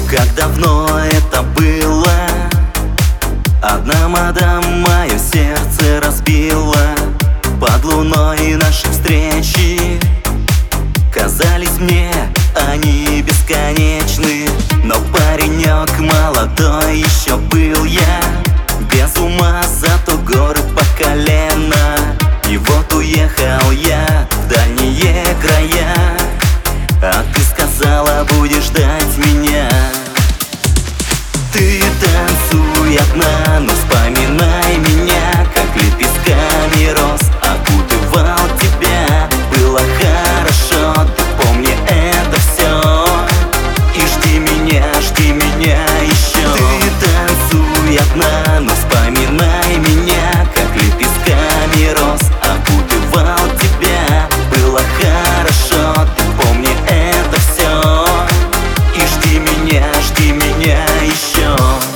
Как давно это было? Одна мадам мое сердце разбила. Под луной наши встречи казались мне они бесконечны. Но паренек молодой еще был я, без ума, зато горы по колено. И вот уехал я в дальние края, а ты сказала, будешь ждать меня. Ты танцуй одна, но вспоминай меня, как лепестками роз окутывал тебя. Было хорошо, ты помни это все, и жди меня еще. Ты танцуй одна, но вспоминай меня, как лепестками роз окутывал тебя. Было хорошо, ты помни это все, и жди меня еще.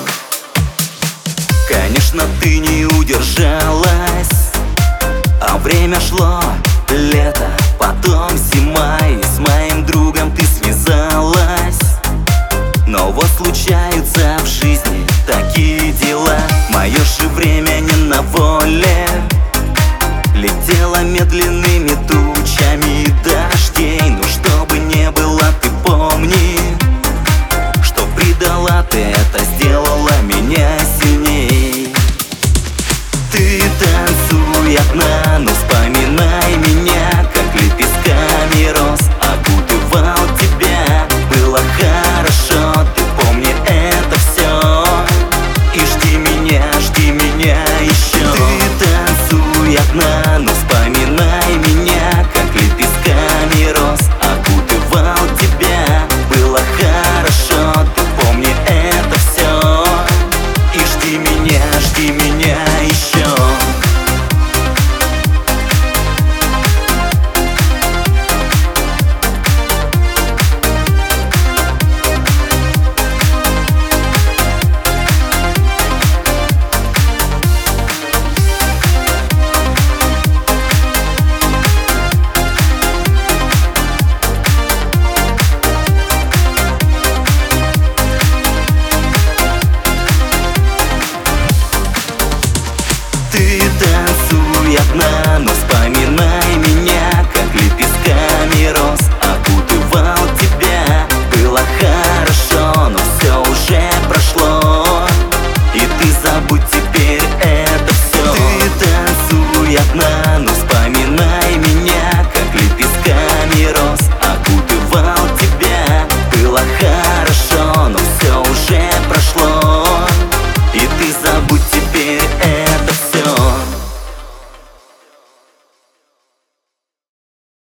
Конечно, ты не удержалась, а время шло, лето, потом зима, и с моим другом ты связалась. Но вот случаются в жизни такие дела. Мое же время не на воле, летело медленными тучами дождей. Но что бы не было, ты помни,